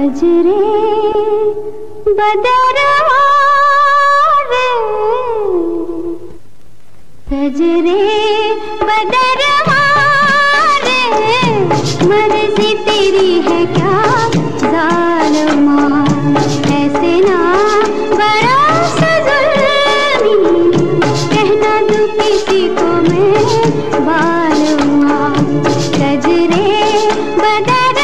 कजरे बदरवा रे, कजरे बदरवा रे, मर्जी तेरी है क्या जालिमा, ऐसे ना बरस जुल्मी, कहना तू किसी को मैं बालमा, कजरे बदरवा।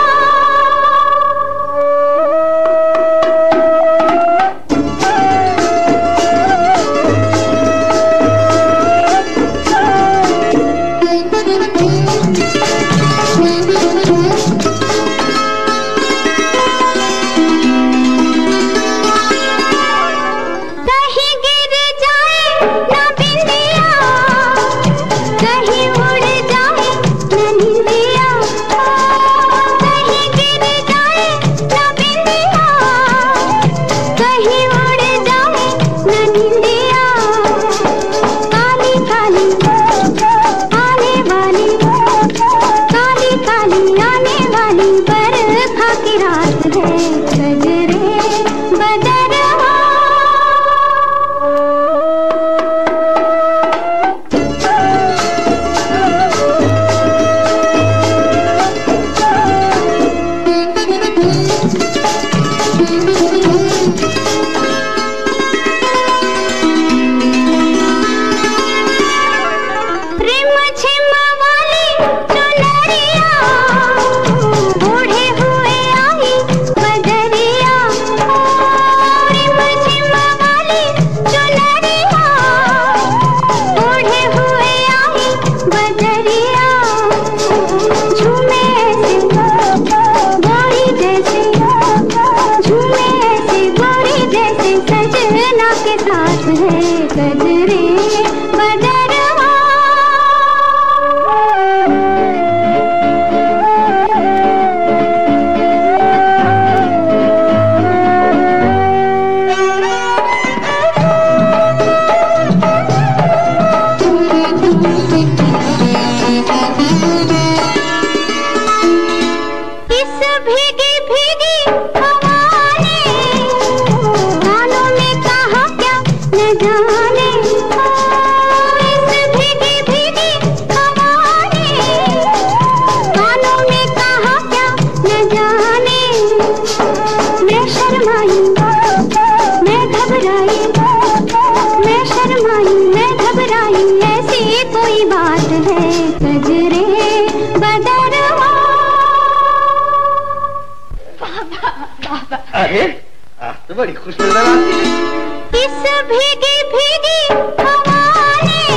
अरे आज तो बड़ी खुश नजर आती है। इस भीगी भीगी हवा ने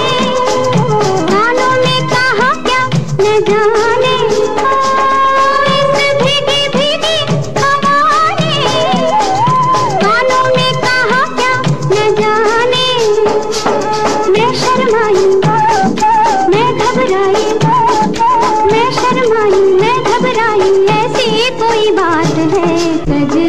कानों में कहा क्या न जाने, इस भीगी भीगी हवा ने कानों में कहा क्या न जाने, मैं शर्माई मैं घबराई, मैं शर्माई मैं घबराई, ऐसी कोई बात है कजरे